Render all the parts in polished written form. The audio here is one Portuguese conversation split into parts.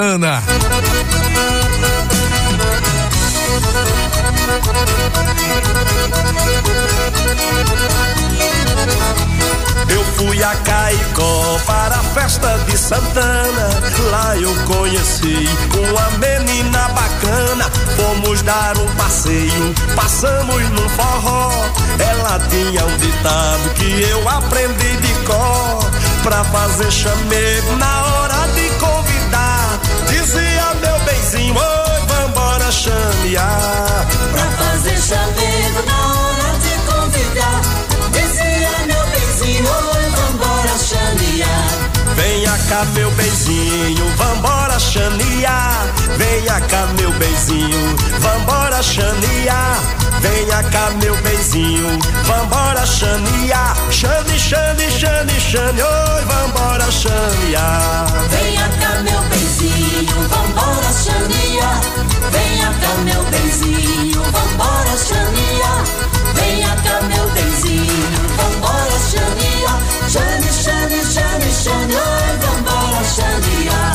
Ana. Eu fui a Caicó para a festa de Santana. Lá eu conheci uma menina bacana. Fomos dar um passeio, passamos num forró. Ela tinha um ditado que eu aprendi de cor. Pra fazer chamego na hora de convidar, dizia meu benzinho, oi, vambora chamear. Pra fazer chamego na hora de convidar, dizia meu benzinho, oi, vambora chamear. Venha cá meu benzinho, vambora chanear. Venha cá meu benzinho, vambora chanear. Venha cá meu benzinho, vambora chanear. Chane, chane, chane, chane, oi, vambora chanear. Venha cá meu benzinho, vambora chanear. Venha cá meu benzinho, vambora chanear. Venha cá meu benzinho, vambora chanear. Chane, chane, chane, chane, oi, vambora chanear.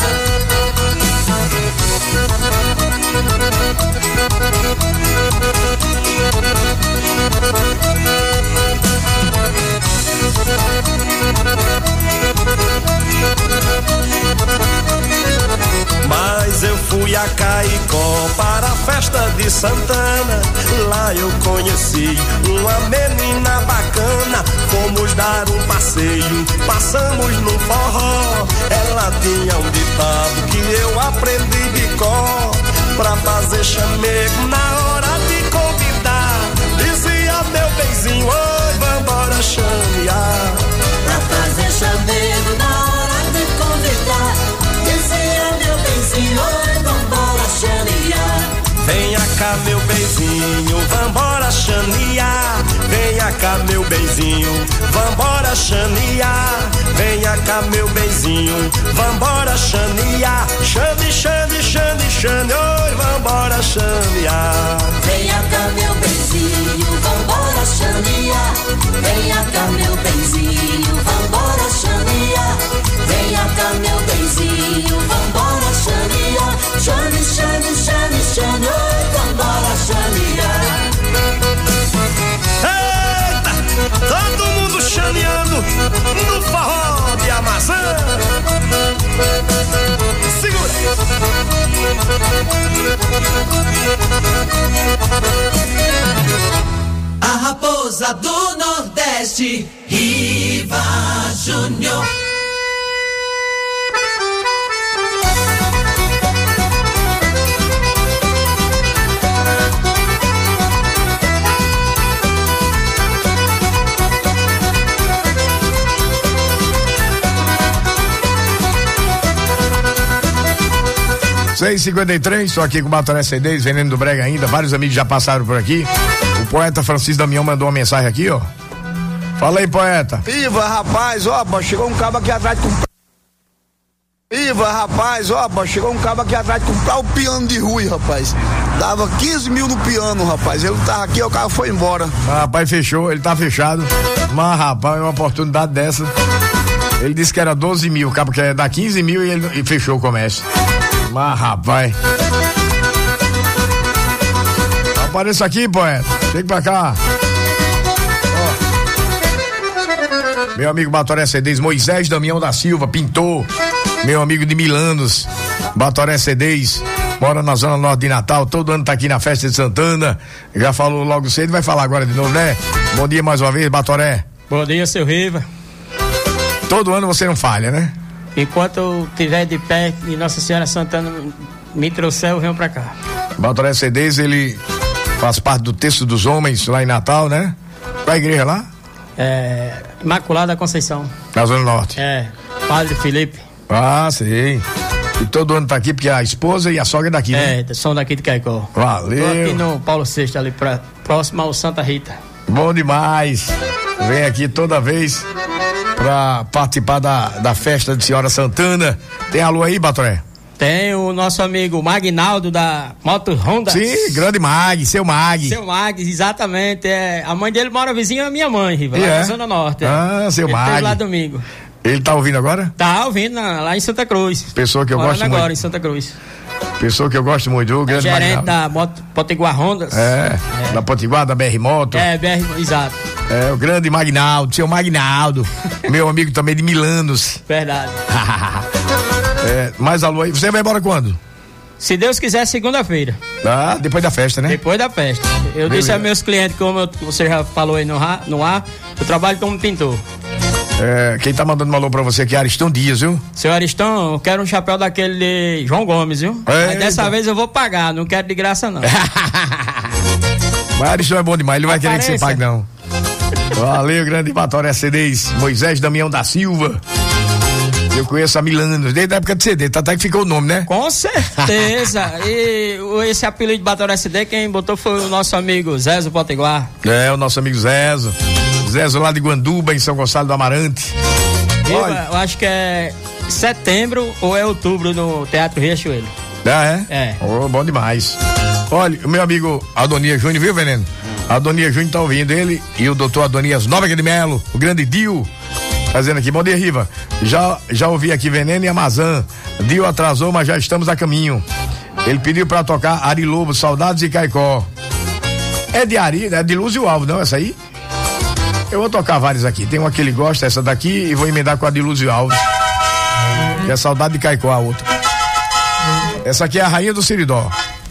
Mas eu fui a Caicó para a festa de Santana. Lá eu conheci uma menina bacana. Fomos dar um passeio, passamos num forró. Ela tinha um ditado que eu aprendi de cor. Pra fazer chamego na hora de convidar, dizia meu benzinho, oi, vambora chamear. Pra fazer chamego na hora de convidar, dizia meu benzinho, oi, vambora chamear. Venha cá meu benzinho, vambora chanear. Venha cá meu benzinho, vambora chanear. Venha cá meu benzinho, vambora chanear. Chane, chane, chane, chane, oi, vambora chanear. Venha cá meu benzinho, vambora chanear. Venha cá meu benzinho, vambora chanear. Venha cá meu benzinho, vambora chanear. Chane, chane, chane, chane, oi, vambora chanear. Eita, todo mundo chaneando no forró de Amazã. Segura. A raposa do Nordeste, Riva Júnior. Seis 53, estou aqui com o Batoré CDs, Veneno do Brega ainda, vários amigos já passaram por aqui. O poeta Francisco Damião mandou uma mensagem aqui, ó. Fala aí, poeta. Iva, rapaz, ó, chegou um cabo aqui atrás de comprar. Iva, rapaz, ó, chegou um cabo aqui atrás de comprar o piano de Rui, rapaz. Dava 15 mil no piano, rapaz. Ele tava aqui, o carro foi embora. Rapaz, fechou, ele tá fechado. Mas, rapaz, uma oportunidade dessa. Ele disse que era 12 mil, o cabo quer dar 15 mil e ele fechou o comércio. Mas, rapaz. Apareça aqui, poeta. Chega pra cá. Ó. Meu amigo Batoré CDs, Moisés Damião da Silva, pintor. Meu amigo de Milanos, Batoré CDs, mora na Zona Norte de Natal, todo ano tá aqui na festa de Santana. Já falou logo cedo, vai falar agora de novo, né? Bom dia mais uma vez, Batoré. Bom dia, seu Riva. Todo ano você não falha, né? Enquanto eu estiver de pé e Nossa Senhora Santana me trouxer, eu venho pra cá. Batoré CDs, ele faz parte do Texto dos Homens lá em Natal, né? Qual a igreja lá? Imaculada Conceição. Na Zona Norte. Padre Felipe. Ah, sei. E todo ano tá aqui porque a esposa e a sogra é daqui, né? São daqui de Caicó. Valeu. Tô aqui no Paulo VI, ali próximo ao Santa Rita. Bom demais. Vem aqui toda vez pra participar da festa de Senhora Santana. Tem alô aí, Batoré? Tem o nosso amigo Magnaldo da Moto Honda. Sim, grande Mag, seu Mag. Seu Mag, exatamente. A mãe dele mora vizinha da minha mãe, Riva, lá na Zona Norte. Ah, seu Mag. Ele lá domingo. Ele tá ouvindo agora? Tá ouvindo lá em Santa Cruz. Pessoa que eu gosto muito. agora em Santa Cruz. Pessoa que eu gosto muito, o grande gerente da Potiguar Hondas. Da Potiguar, da BR Moto. Exato. O grande Magnaldo, seu Magnaldo. Meu amigo também de Milanos. Verdade. Mais alô aí. Você vai embora quando? Se Deus quiser, segunda-feira. Depois da festa, né? Depois da festa. Eu disse a meus clientes, como você já falou aí no ar, eu trabalho como pintor. Quem tá mandando um alô pra você aqui é Aristão Dias, viu? Seu Aristão, eu quero um chapéu daquele de João Gomes, viu? Mas dessa vez eu vou pagar, não quero de graça não. Mas Aristão é bom demais, ele vai querer que você pague não. Valeu, grande Batoré CDs, Moisés Damião da Silva. Eu conheço a Milanos, desde a época de CD, até que ficou o nome, né? Com certeza. E esse apelido de Batoré CD, quem botou foi o nosso amigo Zezo Potiguar. O nosso amigo Zezo. Zezo lá de Guanduba, em São Gonçalo do Amarante. Eu acho que é setembro ou é outubro no Teatro Riachuelo. Bom demais. Olha, o meu amigo Adonias Júnior, viu, Veneno? Adonias Júnior tá ouvindo ele e o doutor Adonias Nóbrega de Melo, o grande Dio, fazendo aqui. Bom dia, Riva. Já ouvi aqui Veneno e Amazã. Dio atrasou, mas já estamos a caminho. Ele pediu pra tocar Ari Lobo, Saudades e Caicó. É de Lúcio Alves, não? Essa aí? Eu vou tocar várias aqui. Tem uma que ele gosta, essa daqui, e vou emendar com a de Lúcio Alves. Que é Saudade de Caicó, a outra. Essa aqui é a Rainha do Siridó.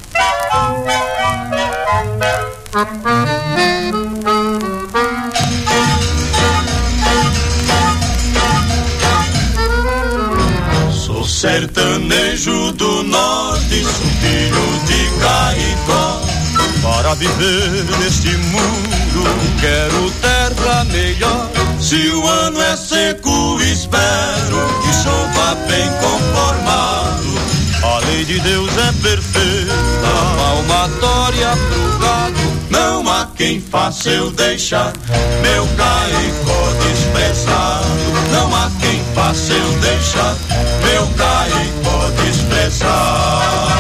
Sou sertanejo do norte, sou filho de Caicó. Para viver neste mundo, quero terra melhor. Se o ano é seco, espero que chova bem conformado. A lei de Deus é perfeita, palmatória pro gado. Não há quem faça eu deixar meu Caicó desprezado. Não há quem faça eu deixar meu Caicó desprezado.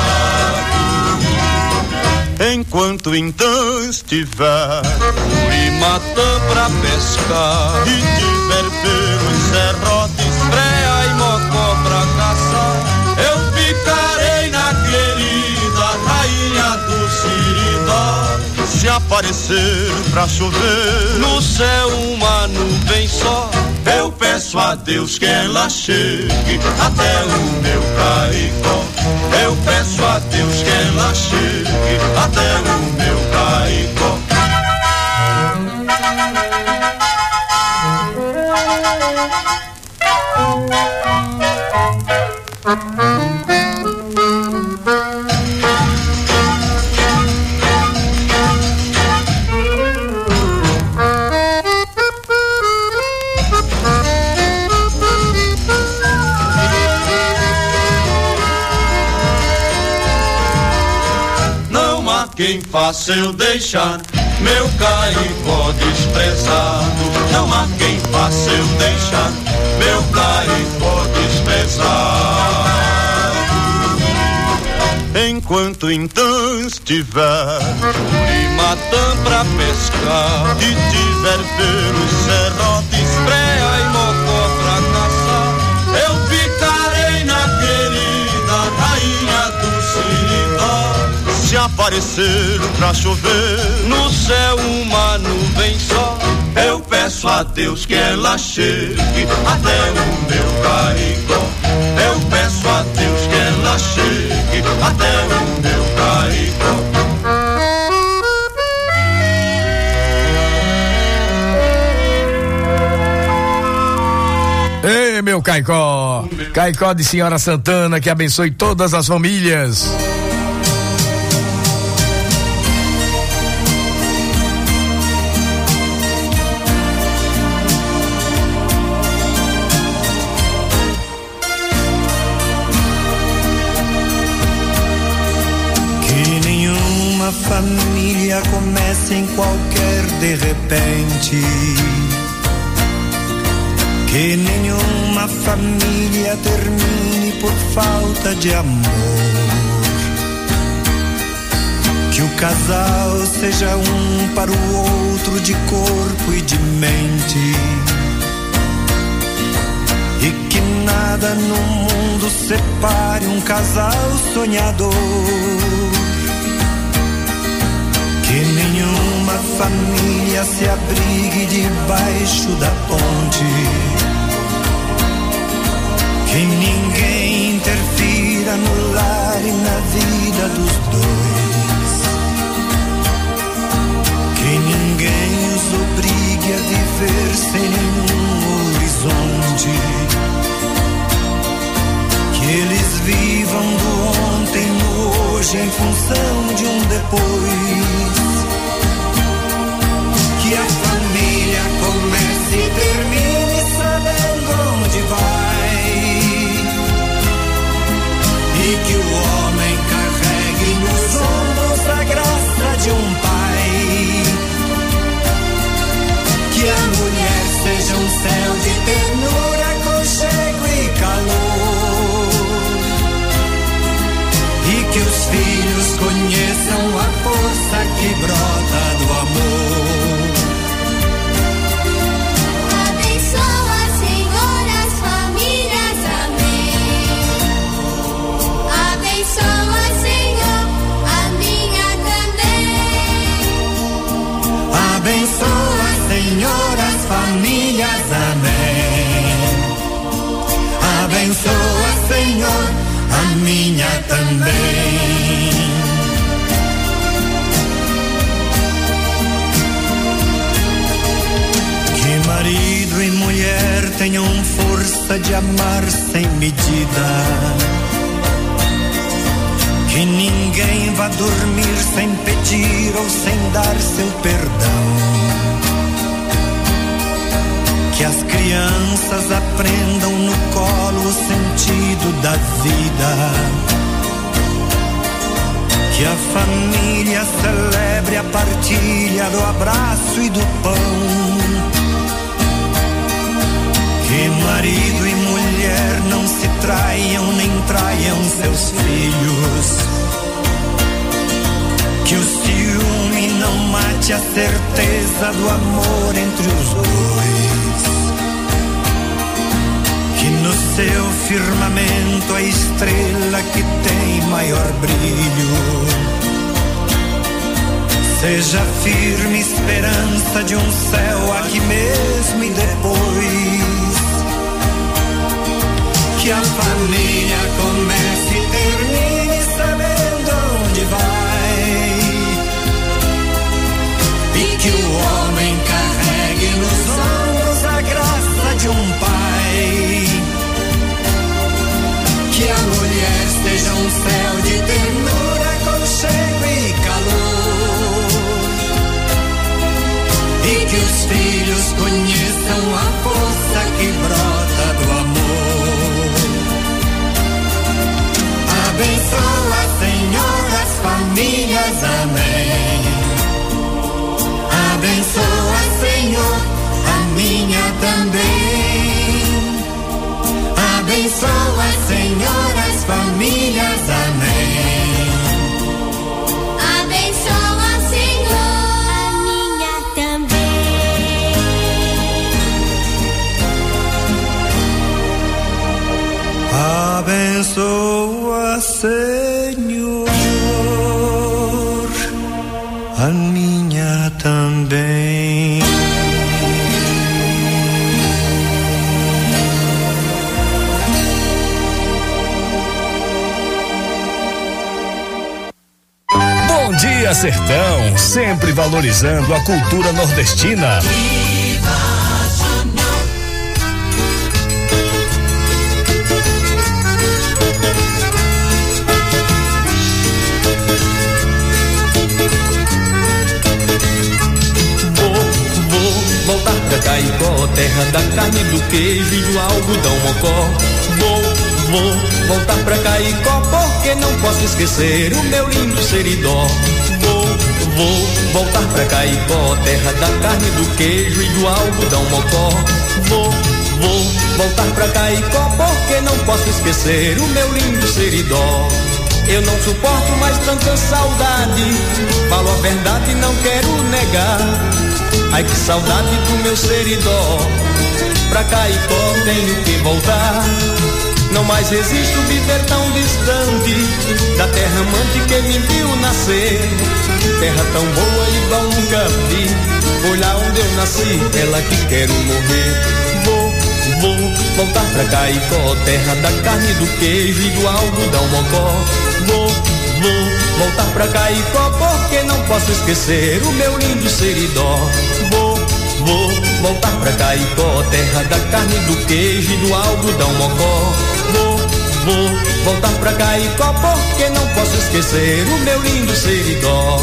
Enquanto então estiver Urimatã pra pescar e tiver pelos serrotes, freia e mocó pra caçar, eu ficarei na querida Rainha do Siridó. Se aparecer pra chover no céu uma nuvem só, eu peço a Deus que ela chegue até o meu Caicó. Eu peço a Deus que ela chegue até o meu Caicó. Quem faça eu deixar meu Caicó desprezado. Não há quem faça eu deixar meu Caicó desprezado. Enquanto então estiver Urimatã pra pescar e tiver pelos serrotes, freia e mocó pra caçar, eu ficarei na querida Rainha do Siridó. Se aparecer pra chover no céu uma nuvem só, eu peço a Deus que ela chegue até o meu Caicó. Eu peço a Deus que ela chegue até o meu Caicó. Ei, meu Caicó! Caicó de Senhora Santana, que abençoe todas as famílias. Família começa em qualquer de repente, que nenhuma família termine por falta de amor, que o casal seja um para o outro de corpo e de mente, e que nada no mundo separe um casal sonhador. Que nenhuma família se abrigue debaixo da ponte. Que ninguém interfira no lar e na vida dos dois. Que ninguém os obrigue a viver sem nenhum horizonte. Que eles vivam do ontem no hoje em função de um depois. Que a família comece e termine sabendo onde vai. E que o homem carregue nos ombros a graça de um pai. Que a mulher seja um céu de ternura, aconchego e calor. E que os filhos conheçam a força que brota do amor. Abençoa, Senhor, as famílias, amém. Abençoa, Senhor, a minha também. Abençoa, Senhor, as famílias, amém. Abençoa, Senhor, a minha também. Que marido e mulher tenham força de amar sem medida. Que ninguém vá dormir sem pedir ou sem dar seu perdão. Que as crianças aprendam no colo o sentido da vida. Que a família celebre a partilha do abraço e do pão. Que marido e mulher não se traiam nem traiam seus filhos. Que o ciúme não mate a certeza do amor entre os dois. Que no seu firmamento a estrela que tem maior brilho seja firme esperança de um céu aqui mesmo e depois. Que a família comece e termine sabendo onde vai. E que o homem carregue nos ombros a graça de um pai. Que a mulher seja um céu de ternura, aconchego e calor. E que os filhos conheçam a força que brota do amor. Abençoa, Senhor, as famílias, amém. Abençoa, Senhor, a minha também. Abençoa, Senhor, as famílias, amém. Abençoa, Senhor, a minha também. Abençoa, Senhor, a minha também. Bom dia, Sertão, sempre valorizando a cultura nordestina. Vou voltar pra Caicó, terra da carne, do queijo e do algodão mocó. Vou voltar pra Caicó, porque não posso esquecer o meu lindo Seridó. Vou voltar pra Caicó, terra da carne, do queijo e do algodão mocó. Vou voltar pra Caicó, porque não posso esquecer o meu lindo Seridó. Eu não suporto mais tanta saudade, falo a verdade e não quero negar. Ai, que saudade do meu Seridó. pra Caicó tenho que voltar. Não mais resisto viver tão distante da terra amante que me viu nascer. Terra tão boa igual nunca vi, foi lá onde eu nasci, é lá que quero morrer. Vou voltar pra Caicó, terra da carne, do queijo e do algodão mocó. Vou voltar pra Caicó porque não posso esquecer o meu lindo Seridó. Vou voltar pra Caicó, terra da carne, do queijo e do algodão mocó. Vou voltar pra Caicó porque não posso esquecer o meu lindo Seridó.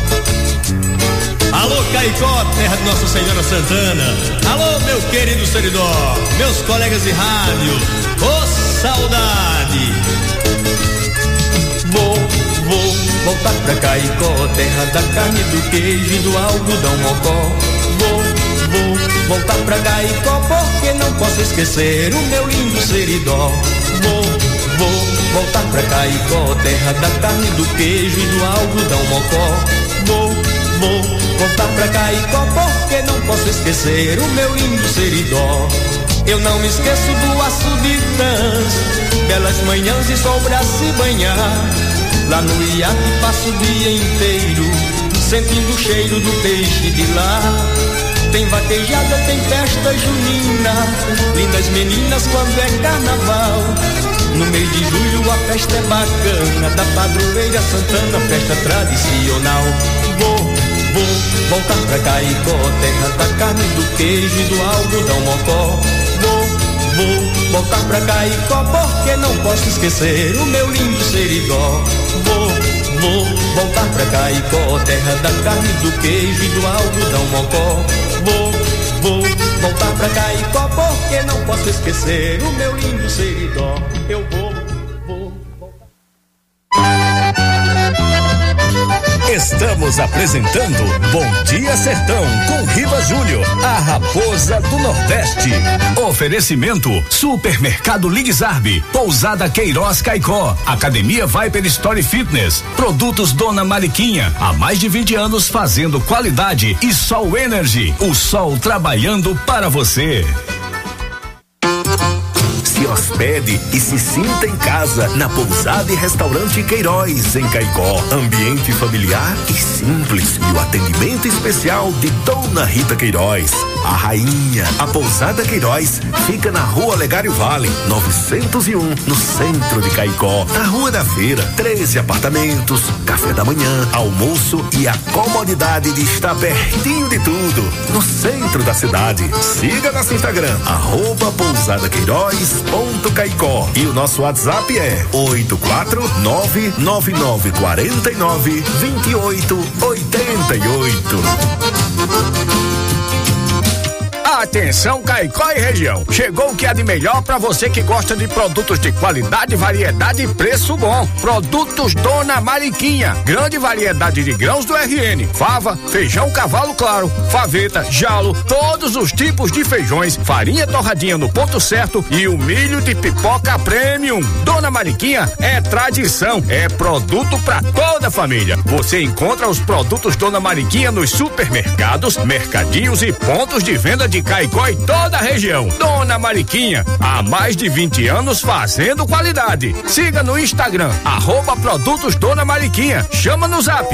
Alô Caicó, terra de Nossa Senhora Santana. Alô meu querido Seridó, meus colegas de rádio, ô saudade. Vou voltar pra Caicó, terra da carne, do queijo e do algodão mocó. Vou voltar pra Caicó porque não posso esquecer o meu lindo Seridó. Vou voltar pra Caicó, terra da carne, do queijo e do algodão mocó. Vou voltar pra Caicó porque não posso esquecer o meu lindo Seridó. Eu não me esqueço do açude Tans, belas manhãs e sol pra se banhar. Lá no iate passo o dia inteiro, sentindo o cheiro do peixe de lá. Tem vaquejada, tem festa junina, lindas meninas quando é carnaval. No mês de julho a festa é bacana, da padroeira Santana, festa tradicional. Vou voltar pra Caicó, terra da carne, do queijo e do algodão mocó. Vou voltar pra Caicó porque não posso esquecer o meu lindo Seridó. Vou voltar pra Caicó, terra da carne, do queijo e do algodão mocó. Vou voltar pra Caicó porque não posso esquecer o meu lindo Seridó. Eu vou voltar. Estamos apresentando Bom Dia Sertão com Riva Júnior, a raposa do Nordeste. Oferecimento Supermercado Ligue-Zarb, Pousada Queiroz Caicó, Academia Viper Story Fitness, Produtos Dona Mariquinha, há mais de 20 anos fazendo qualidade, e Sol Energy, o sol trabalhando para você. Se hospede e se sinta em casa na Pousada e Restaurante Queiroz, em Caicó. Ambiente familiar e simples, e o atendimento especial de Dona Rita Queiroz, a rainha. A Pousada Queiroz fica na Rua Olegário Vale, 901, no centro de Caicó. Na Rua da Feira, 13 apartamentos, café da manhã, almoço e a comodidade de estar pertinho de tudo, no centro da cidade. Siga nosso Instagram, @pousadaqueiroz.caicó, e o nosso WhatsApp é 84999492888. Atenção Caicó e região, chegou o que há de melhor para você que gosta de produtos de qualidade, variedade e preço bom. Produtos Dona Mariquinha, grande variedade de grãos do RN, fava, feijão cavalo claro, faveta, jalo, todos os tipos de feijões, farinha torradinha no ponto certo e o milho de pipoca premium. Dona Mariquinha é tradição, é produto para toda a família. Você encontra os produtos Dona Mariquinha nos supermercados, mercadinhos e pontos de venda de Caicó e toda a região. Dona Mariquinha, há mais de 20 anos fazendo qualidade. Siga no Instagram, @produtos Dona Mariquinha. Chama no zap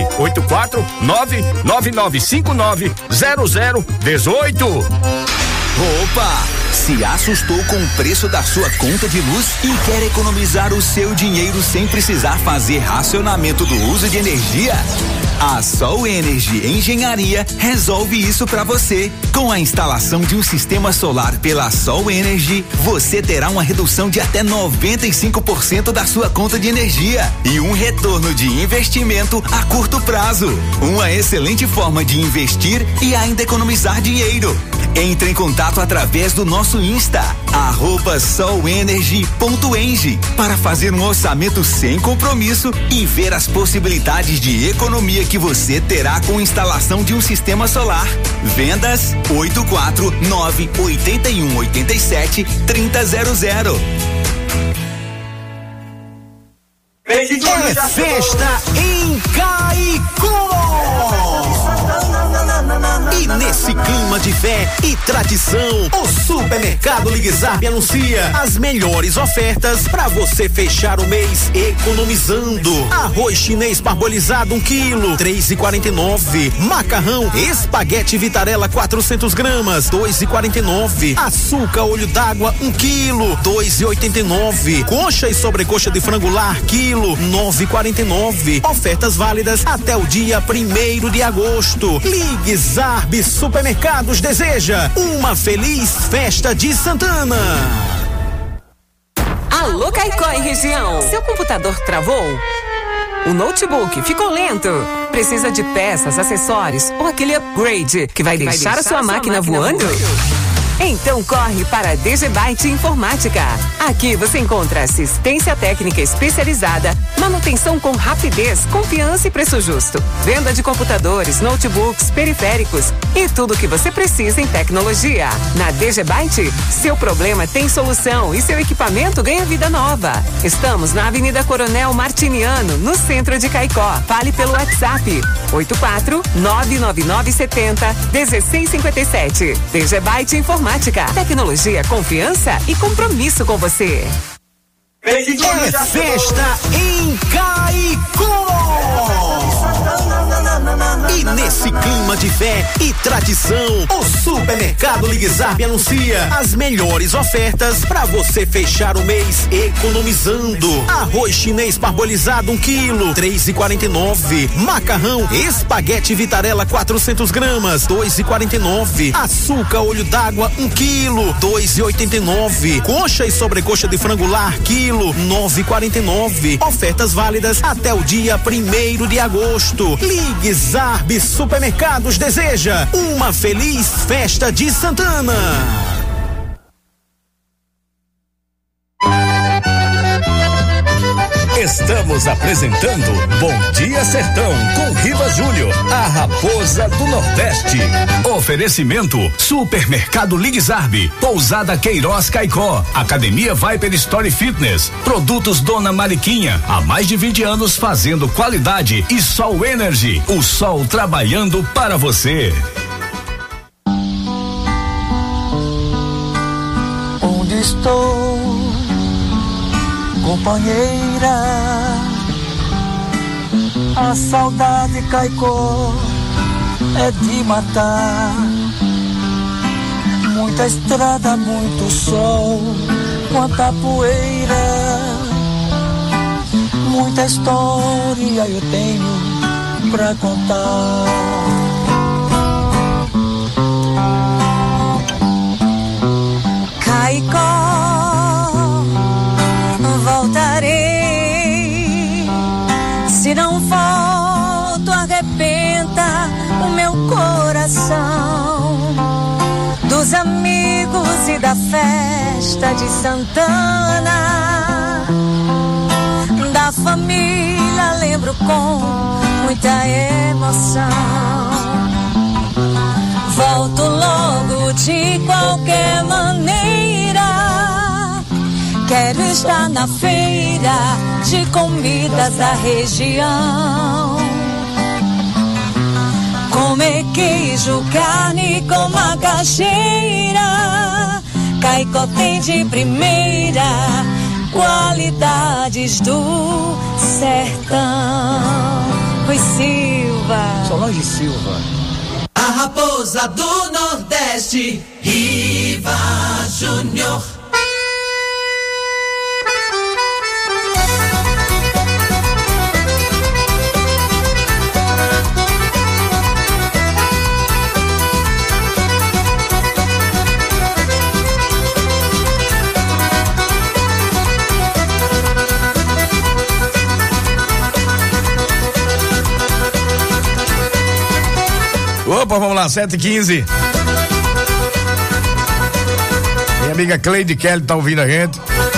84999590018. Opa! Se assustou com o preço da sua conta de luz e quer economizar o seu dinheiro sem precisar fazer racionamento do uso de energia? A Sol Energy Engenharia resolve isso para você. Com a instalação de um sistema solar pela Sol Energy, você terá uma redução de até 95% da sua conta de energia e um retorno de investimento a curto prazo. Uma excelente forma de investir e ainda economizar dinheiro. Entre em contato através do nosso Insta, @solenergy.eng, para fazer um orçamento sem compromisso e ver as possibilidades de economia que você terá com instalação de um sistema solar. Vendas 84981873000. É festa em Caicó! E nesse clima de fé e tradição, o Supermercado Ligue Zarb anuncia as melhores ofertas para você fechar o mês economizando. Arroz chinês parbolizado 1 quilo, 3,49. Macarrão espaguete Vitarella 400 gramas, 2,49. Açúcar olho d'água 1 quilo, 2,89. Coxa e sobrecoxa de frango lar quilo, 9,49. Ofertas válidas até o dia 1º de agosto. Ligue Zarb Supermercados deseja uma feliz festa de Santana. Alô, Caicó e região. Seu computador travou? O notebook ficou lento? Precisa de peças, acessórios ou aquele upgrade que vai deixar a sua máquina voando? Então corre para a DGByte Informática. Aqui você encontra assistência técnica especializada, manutenção com rapidez, confiança e preço justo, venda de computadores, notebooks, periféricos e tudo o que você precisa em tecnologia. Na DGByte, seu problema tem solução e seu equipamento ganha vida nova. Estamos na Avenida Coronel Martiniano, no centro de Caicó. Fale pelo WhatsApp 84-99970-1657. DGByte Informática. Tecnologia, confiança e compromisso com você. É festa em Caicó! E nesse clima de fé e tradição, o Supermercado Ligue Zarb anuncia as melhores ofertas para você fechar o mês economizando. Arroz chinês parbolizado 1 quilo, 3,49. Macarrão espaguete Vitarella 400 gramas, 2,49. Açúcar olho d'água 1 quilo, 2,89. Coxa e sobrecoxa de frango lar quilo, 9,49. Ofertas válidas até o dia 1º de agosto. Ligue Zarb Supermercados deseja uma feliz festa de Santana. Estamos apresentando Bom Dia Sertão com Riva Júnior, a raposa do Nordeste. Oferecimento Supermercado Ligue Zarb, Pousada Queiroz Caicó, Academia Viper Story Fitness, Produtos Dona Mariquinha, há mais de 20 anos fazendo qualidade, e Sol Energy, o sol trabalhando para você. Onde estou, companheira? A saudade, Caicó, é de matar. Muita estrada, muito sol, quanta poeira. Muita história eu tenho pra contar. Caicó, voltarei. Se não volto, arrebenta o meu coração. Dos amigos e da festa de Santana, da família lembro com muita emoção. Volto logo de qualquer maneira. Quero estar na feira de comidas da região. Comer queijo, carne com macaxeira. Caicó tem de primeira qualidades do sertão. Rui Silva. Solange Silva. A raposa do Nordeste, Riva Júnior. Opa, vamos lá, 7h15. Minha amiga Cleide Kelly tá ouvindo a gente.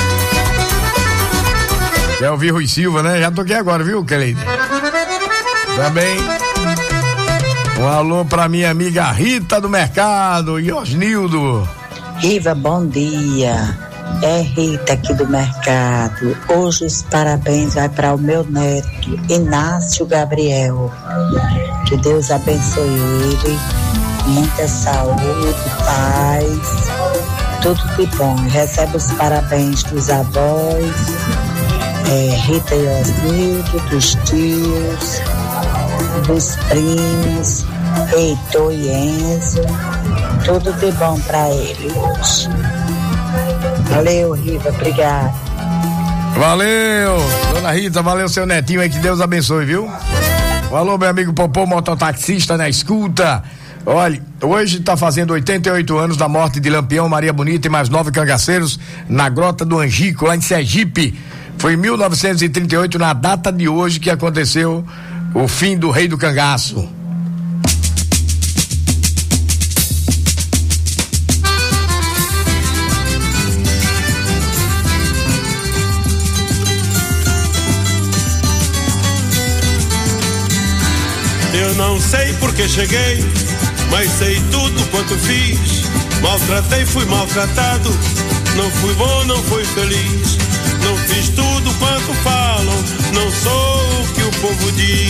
Quer ouvir Rui Silva, né? Já toquei agora, viu, Cleide? Também. Um alô pra minha amiga Rita do Mercado e Osnildo. Riva, bom dia. É Rita aqui do Mercado. Hoje os parabéns vai para o meu neto, Inácio Gabriel. Que Deus abençoe ele muita saúde, paz, tudo de bom. Recebe os parabéns dos avós, Rita e Osnildo, dos tios, dos primos, Heitor e Enzo, tudo de bom pra ele hoje. Valeu, Riva, obrigado. Valeu, dona Rita, valeu seu netinho aí, que Deus abençoe, viu? Alô, meu amigo Popô, mototaxista na escuta. Olha, hoje tá fazendo 88 anos da morte de Lampião, Maria Bonita e mais 9 cangaceiros na Grota do Angico, lá em Sergipe. Foi em 1938, na data de hoje, que aconteceu o fim do Rei do Cangaço. Eu não sei porque cheguei, mas sei tudo quanto fiz. Maltratei, fui maltratado. Não fui bom, não fui feliz. Não fiz tudo quanto falam. Não sou o que o povo diz.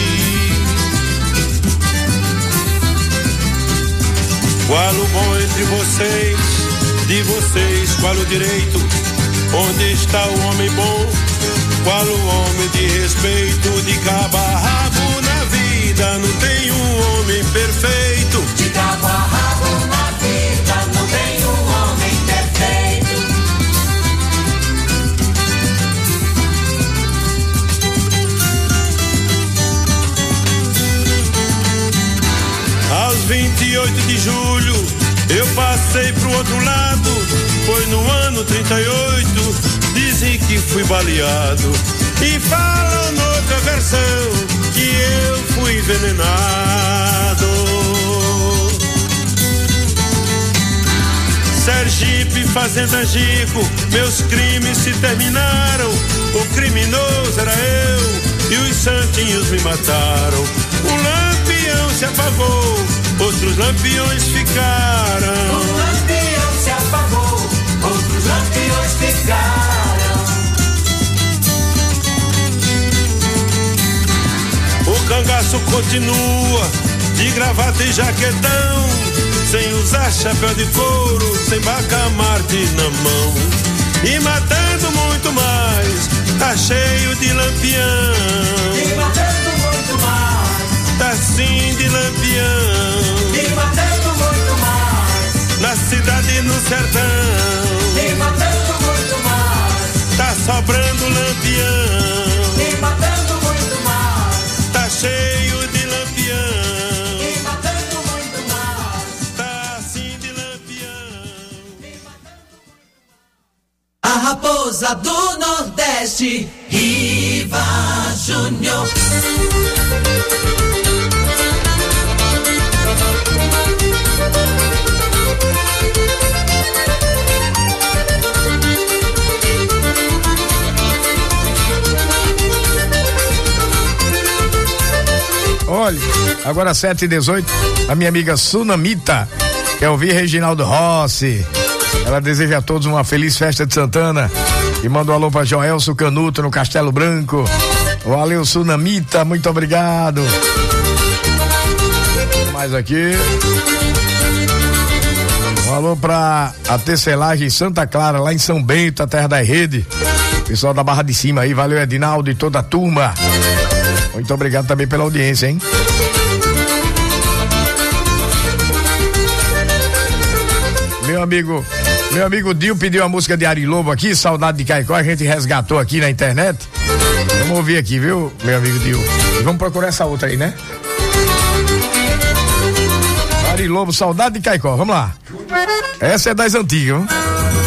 Qual o bom entre vocês? De vocês, qual o direito? Onde está o homem bom? Qual o homem de respeito? De cabo a rabo na vida não tem um homem perfeito. De cabo a rabo na vida não tem um homem perfeito. Aos 28 de julho eu passei pro outro lado. Foi no ano 38, dizem que fui baleado. E falam noutra versão que eu fui envenenado. Sergipe, Fazenda Angico, meus crimes se terminaram. O criminoso era eu e os santinhos me mataram. O lampião se apagou, outros lampiões ficaram. O lampião se apagou, outros lampiões ficaram. O cangaço continua, de gravata e jaquetão, sem usar chapéu de couro, sem bacamarte na mão. E matando muito mais, tá cheio de lampião. E matando muito mais, tá sim de lampião. e matando muito mais, Na cidade e no sertão, e matando muito mais, tá sobrando lampião. e matando muito mais, Tá cheio de lampião. e matando muito mais. Tá assim de lampião. A raposa do Nordeste, Riva Júnior. Olha, agora 7h18, a minha amiga Sunamita quer ouvir Reginaldo Rossi. Ela deseja a todos uma feliz festa de Santana e manda um alô pra Joelso Canuto no Castelo Branco. Valeu, Sunamita, muito obrigado. Mais aqui. Um alô pra a tecelagem Santa Clara, lá em São Bento, a terra da rede. Pessoal da Barra de Cima aí, valeu Edinaldo e toda a turma. Muito obrigado também pela audiência, hein? Meu amigo Dil pediu a música de Ari Lobo aqui, Saudade de Caicó, a gente resgatou aqui na internet. Vamos ouvir aqui, viu, meu amigo Dil? E vamos procurar essa outra aí, né? Ari Lobo, Saudade de Caicó, vamos lá. Essa é das antigas, viu?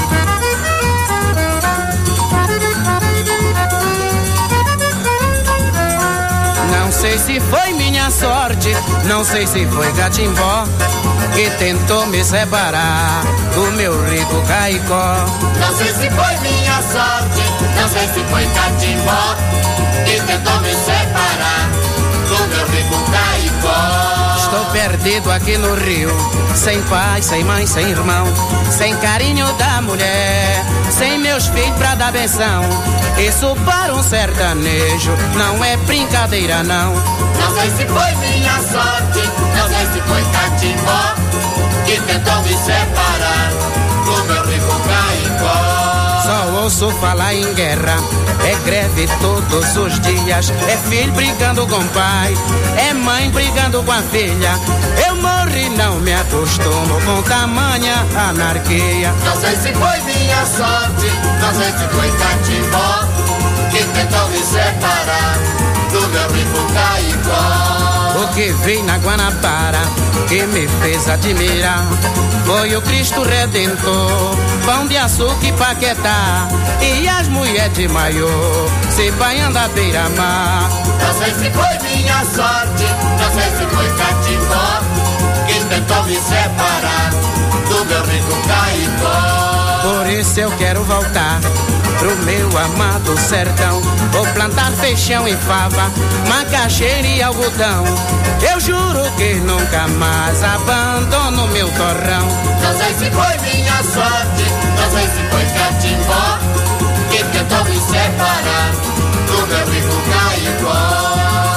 Não sei se foi minha sorte, não sei se foi Catimbó que tentou me separar do meu rico Caicó. Não sei se foi minha sorte, não sei se foi Catimbó que tentou me separar do meu rico Caicó. Estou perdendo perdido aqui no Rio, sem pai, sem mãe, sem irmão, sem carinho da mulher, sem meus filhos pra dar benção. Isso para um sertanejo não é brincadeira não. Não sei se foi minha sorte, não sei se foi Catimbó que tentou me separar do meu rico Caicó. Só ouço falar em guerra, é greve todos os dias, é filho brigando com pai, é mãe brigando com a filha. Eu morro e não me acostumo com tamanha anarquia. Não sei se foi minha sorte, não sei se foi Catimbó que tentou me separar do meu rico Caicó. O que vi na Guanabara, que me fez admirar, foi o Cristo Redentor, Pão de Açúcar e Paquetá, e as mulheres de maiô, se banhando à beira-mar. Não sei se foi minha sorte, não sei se foi Catimbó que tentou me separar do meu rico Caicó. Por isso eu quero voltar pro meu amado sertão, vou plantar feijão e fava, macaxeira e algodão. Eu juro que nunca mais abandono meu torrão. Não sei se foi minha sorte, não sei se foi Catimbó que tentou me separar do meu rico Caicó.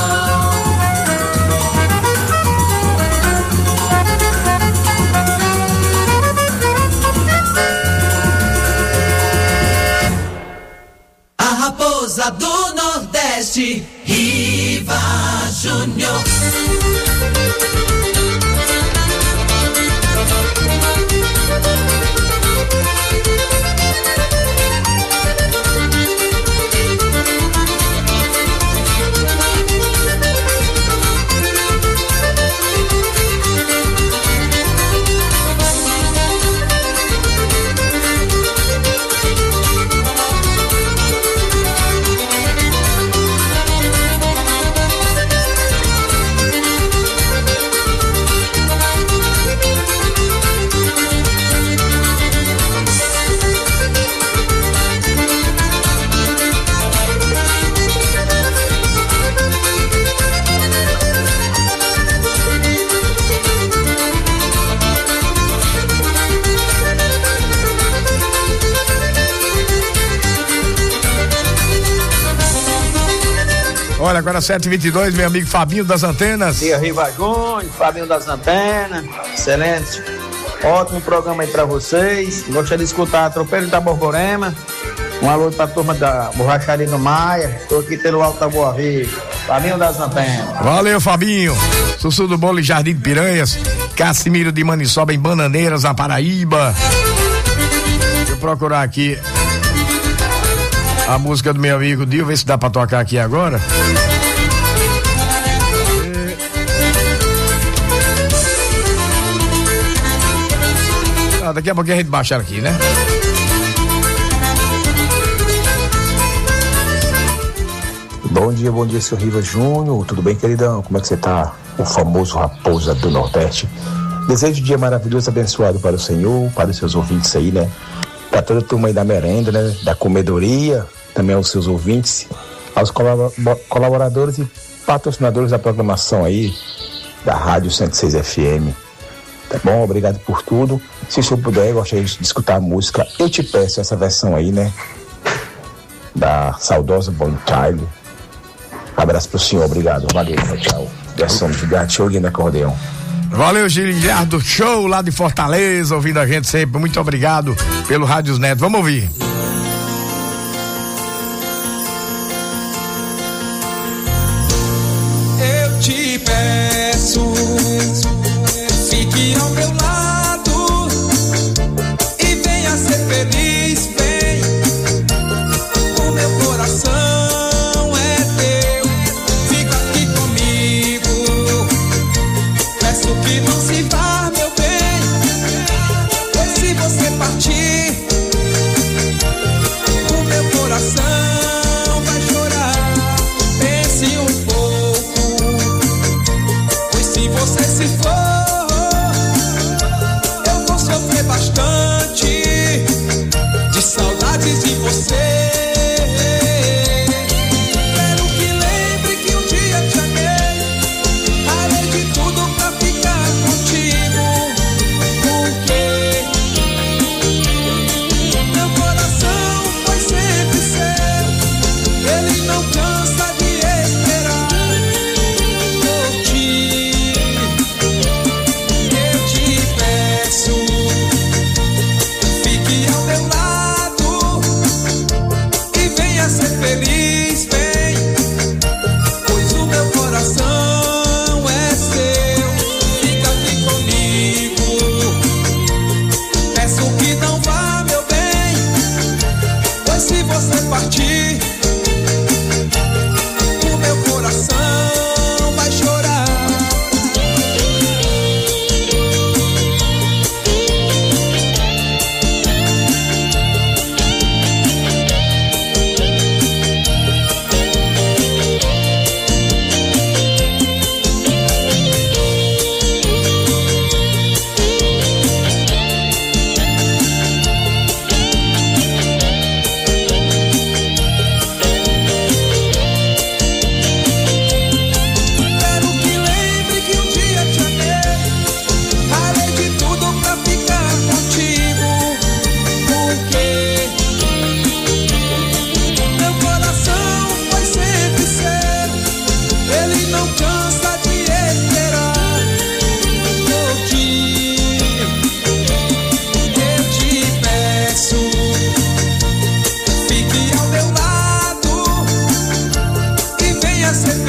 Raposa do Nordeste, Riva Júnior. Olha, agora 7h22, meu amigo Fabinho das Antenas. Dia Riva Júnior, Fabinho das Antenas, excelente, ótimo programa aí pra vocês. Gostaria de escutar Tropeiro da Borborema. Um alô pra turma da Borracharia do Maia. Tô aqui pelo Alto da Boa Vista. Fabinho das Antenas. Valeu, Fabinho. Sussu do Bolo e Jardim de Piranhas. Cassimiro de Maniçoba em Bananeiras, na Paraíba. Deixa eu procurar aqui a música do meu amigo Dio, ver se dá pra tocar aqui agora. Daqui a pouquinho a gente baixa aqui, né? Bom dia, seu Riva Júnior. Tudo bem, queridão? Como é que você tá? O famoso Raposa do Nordeste. Desejo um dia maravilhoso, abençoado para o Senhor, para os seus ouvintes aí, né? Para toda a turma aí da merenda, né? Da comedoria, também aos seus ouvintes, aos colaboradores e patrocinadores da programação aí, da Rádio 106 FM. Tá bom? Obrigado por tudo. Se o senhor puder, eu gostaria de escutar a música Eu Te Peço, essa versão aí, né? Da saudosa Bonnie Tyler. Abraço pro senhor, obrigado. Valeu, tchau. Versão de Gilberto Show e acordeão. Valeu, Gilberto Show, lá de Fortaleza, ouvindo a gente sempre. Muito obrigado pelo Rádios Neto. Vamos ouvir. Eu te peço, fique ao meu lado e venha ser feliz, vem. O meu coração é teu, fica aqui comigo. Peço que não se vá, meu bem, pois se você partir, o meu coração vai chorar. Pense um pouco,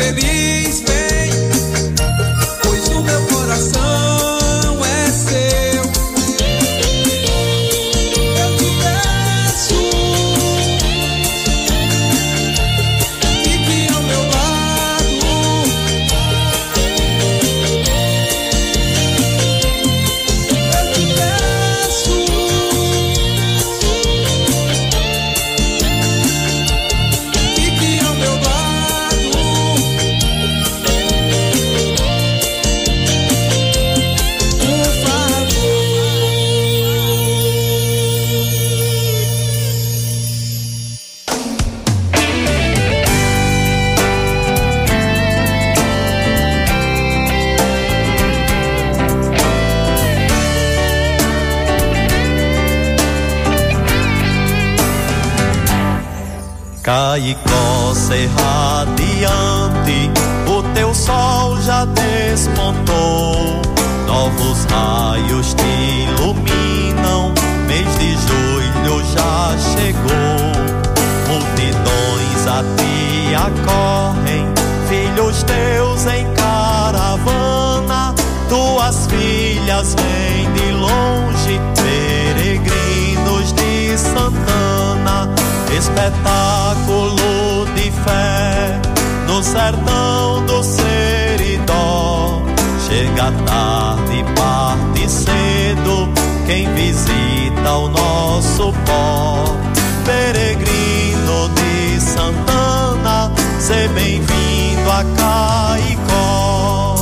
feliz, vem, pois o meu coração é seu. Eu te peço, fique ao meu lado. Eu te peço, fique ao meu lado. Caicó, serra adiante, o teu sol já despontou, novos raios te iluminam, mês de julho já chegou, multidões a ti acorrem, filhos teus em caravana, tuas filhas vêm de longe, peregrinos de Santana. Espetáculo de fé no sertão do Seridó. Chega tarde, parte cedo, quem visita o nosso pó. Peregrino de Santana, seja bem-vindo a Caicó.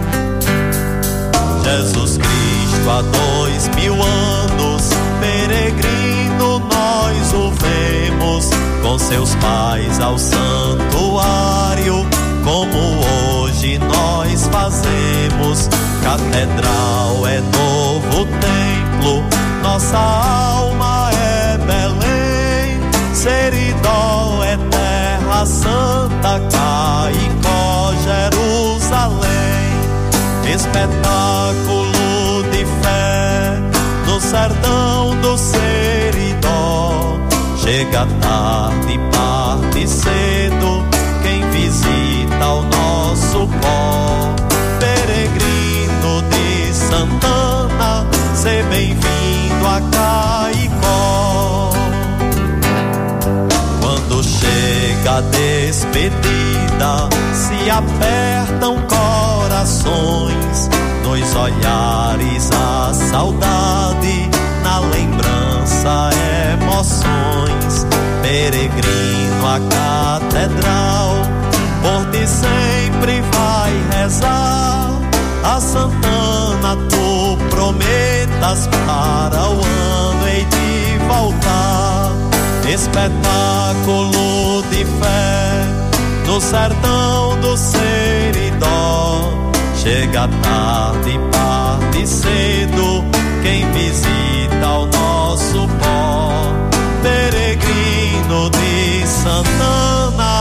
Jesus Cristo há 2000 anos, peregrino nós o vemos, com seus pais ao santuário, como hoje nós fazemos. Catedral é novo templo, nossa alma é Belém, Seridó é terra santa, Caicó, Jerusalém. Espetáculo de fé no sertão do Seridó. Chega tarde, parte cedo, quem visita o nosso pó. Peregrino de Santana, seja bem-vindo a Caicó. Quando chega a despedida, se apertam corações, nos olhares a saudade, na lembrança emoções. Peregrino à catedral, por ti sempre vai rezar. A Santana tu prometas, para o ano hei de voltar. Espetáculo de fé no sertão do Seridó. Chega tarde, parte cedo, quem visita o nosso pó. Peregrino de Santana,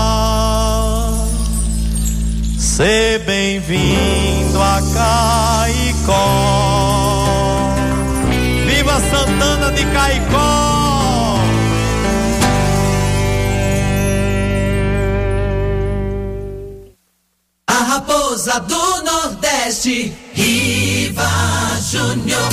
seja bem-vindo a Caicó. Viva Santana de Caicó! A raposa do Nordeste, Riva Júnior.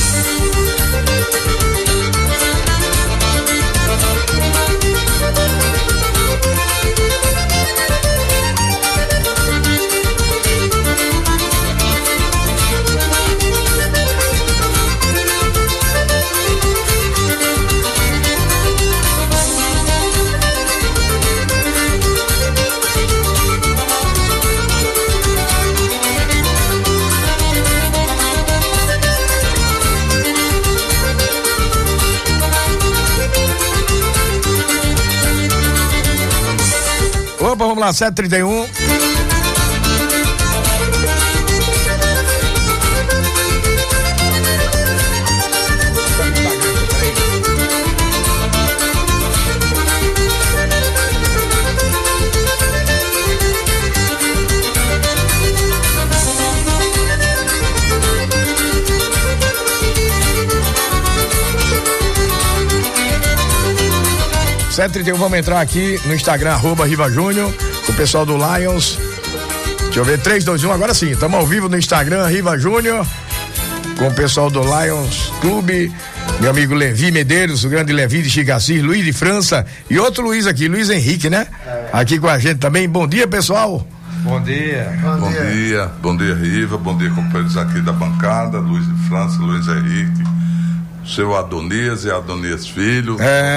Opa, vamos lá, 7h31. Vamos entrar aqui no Instagram, @Riva Júnior, o pessoal do Lions, Deixa eu ver, 3, 2, 1, agora sim, estamos ao vivo no Instagram, Riva Júnior, com o pessoal do Lions Clube, meu amigo Levi Medeiros, o grande Levi de Chigaci, Luiz de França e outro Luiz aqui, Luiz Henrique, né? Aqui com a gente também. Bom dia, pessoal. Bom dia. Bom dia, Riva, bom dia, companheiros aqui da bancada, Luiz de França, Luiz Henrique, seu Adonias e Adonias Filho.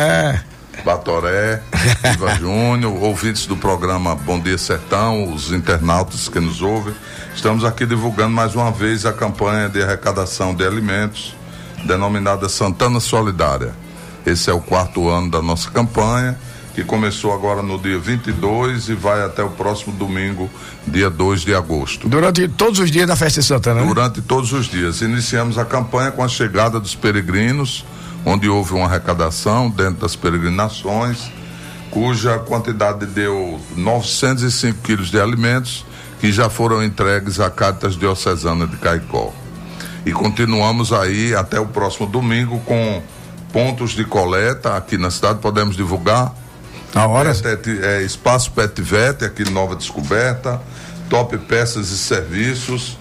Batoré, Riva Júnior, ouvintes do programa Bom Dia Sertão, os internautas que nos ouvem. Estamos aqui divulgando mais uma vez a campanha de arrecadação de alimentos, denominada Santana Solidária. Esse é o 4º ano da nossa campanha, que começou agora no dia 22 e vai até o próximo domingo, dia 2 de agosto. Durante todos os dias da Festa de Santana, né? Durante todos os dias. Iniciamos a campanha com a chegada dos peregrinos, onde houve uma arrecadação dentro das peregrinações, cuja quantidade deu 905 quilos de alimentos, que já foram entregues à Cáritas Diocesana de Caicó. E continuamos aí até o próximo domingo com pontos de coleta aqui na cidade, podemos divulgar. A hora? Espaço Petivete, aqui em Nova Descoberta, Top Peças e Serviços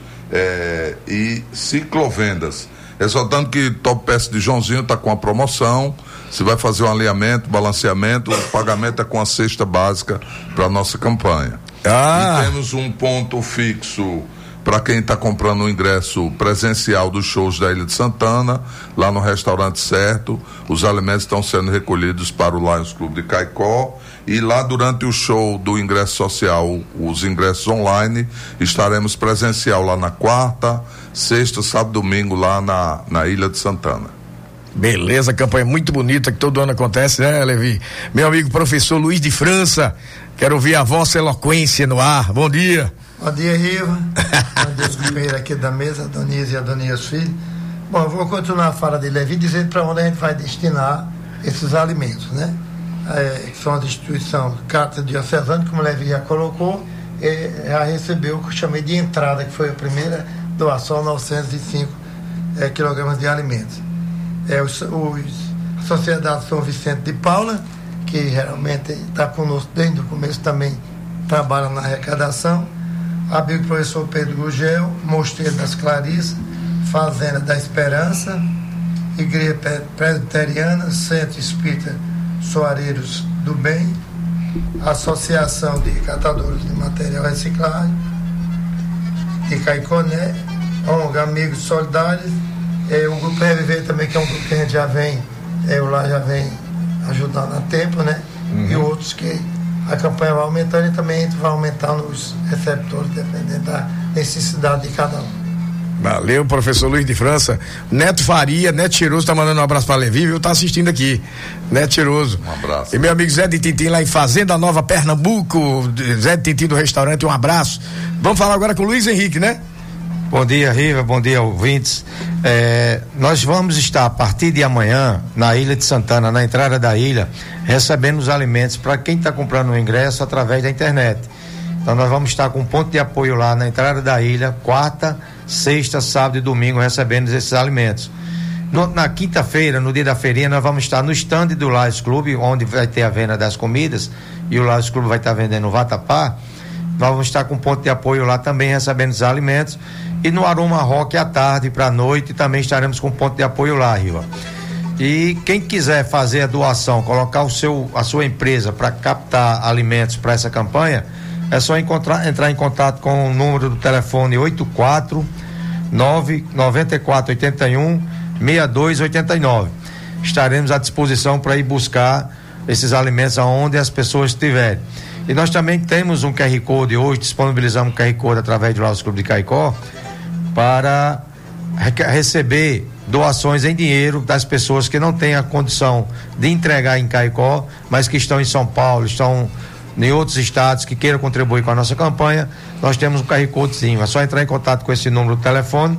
e Ciclovendas. Ressaltando que Top Peças de Joãozinho está com a promoção, você vai fazer um alinhamento, balanceamento, o pagamento é com a cesta básica para a nossa campanha. E temos um ponto fixo para quem está comprando o ingresso presencial dos shows da Ilha de Santana, lá no Restaurante Certo. Os alimentos estão sendo recolhidos para o Lions Clube de Caicó, e lá durante o show do ingresso social, os ingressos online, estaremos presencial lá na quarta, sexta, sábado, domingo lá na Ilha de Santana. Beleza, campanha muito bonita que todo ano acontece, né, Levi? Meu amigo professor Luiz de França, quero ouvir a vossa eloquência no ar. Bom dia. Bom dia, Riva. Bom dia, os companheiros aqui da mesa, Adonias e Adonias Filho. Bom, eu vou continuar a fala de Levi, dizendo para onde a gente vai destinar esses alimentos, né? Que são a instituição Cáritas Diocesana, como o Levi já colocou, já recebeu o que eu chamei de entrada, que foi a primeira doação, 905 quilogramas de alimentos. A Sociedade São Vicente de Paula, que realmente está conosco desde o começo, também trabalha na arrecadação. Amigo professor Pedro Gugel, Mosteiro das Clarissas, Fazenda da Esperança, Igreja Presbiteriana, Centro Espírita Soareiros do Bem, Associação de Catadores de Material Reciclado de Caiconé, ONG Amigos Solidários, o Grupo Reviver também, que é um grupo que a gente já vem, lá já vem ajudando há tempo, né? E outros que a campanha vai aumentando, e também a gente vai aumentar nos receptores, dependendo da necessidade de cada um. Valeu, professor Luiz de França. Neto Faria, Neto Cheiroso, tá mandando um abraço pra Levi, viu? Tá assistindo aqui. Neto Cheiroso. Um abraço. E meu amigo Zé de Tintim, lá em Fazenda Nova, Pernambuco. Zé de Tintim do restaurante, um abraço. Vamos falar agora com o Luiz Henrique, né? Bom dia, Riva, bom dia, ouvintes. Nós vamos estar a partir de amanhã na Ilha de Santana, na entrada da ilha, recebendo os alimentos para quem está comprando o ingresso através da internet. Então nós vamos estar com um ponto de apoio lá na entrada da ilha, quarta, sexta, sábado e domingo, recebendo esses alimentos. Na quinta-feira, no dia da feirinha, nós vamos estar no stand do Lions Clube, onde vai ter a venda das comidas, e o Lions Clube vai estar vendendo o vatapá. Nós vamos estar com um ponto de apoio lá também, recebendo os alimentos. E no Aroma Rock à tarde para a noite também estaremos com um ponto de apoio lá, Riva. E quem quiser fazer a doação, colocar a sua empresa para captar alimentos para essa campanha, é só entrar em contato com o número do telefone 849-9481-6289. Estaremos à disposição para ir buscar esses alimentos aonde as pessoas estiverem. E nós também temos um QR Code hoje, disponibilizamos um QR Code através do Lions Clube de Caicó para receber doações em dinheiro das pessoas que não têm a condição de entregar em Caicó, mas que estão em São Paulo, estão em outros estados, que queiram contribuir com a nossa campanha. Nós temos um QR Codezinho, é só entrar em contato com esse número do telefone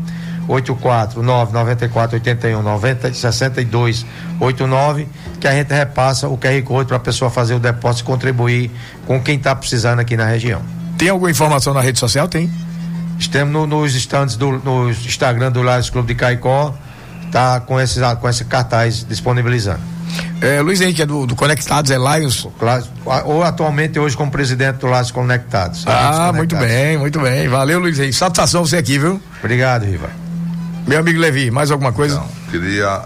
849-9481-90-6289, que a gente repassa o QR Code para a pessoa fazer o depósito e contribuir com quem está precisando aqui na região. Tem alguma informação na rede social? Tem? Estamos nos estandes no Instagram do Lions Clube de Caicó, tá com esse cartaz disponibilizando. Luiz Henrique é do Conectados, é Lions. Ou atualmente hoje como presidente do Lions Conectados. Muito bem. Valeu, Luiz Henrique. Satisfação você aqui, viu? Obrigado, Riva. Meu amigo Levi, mais alguma coisa? Não, queria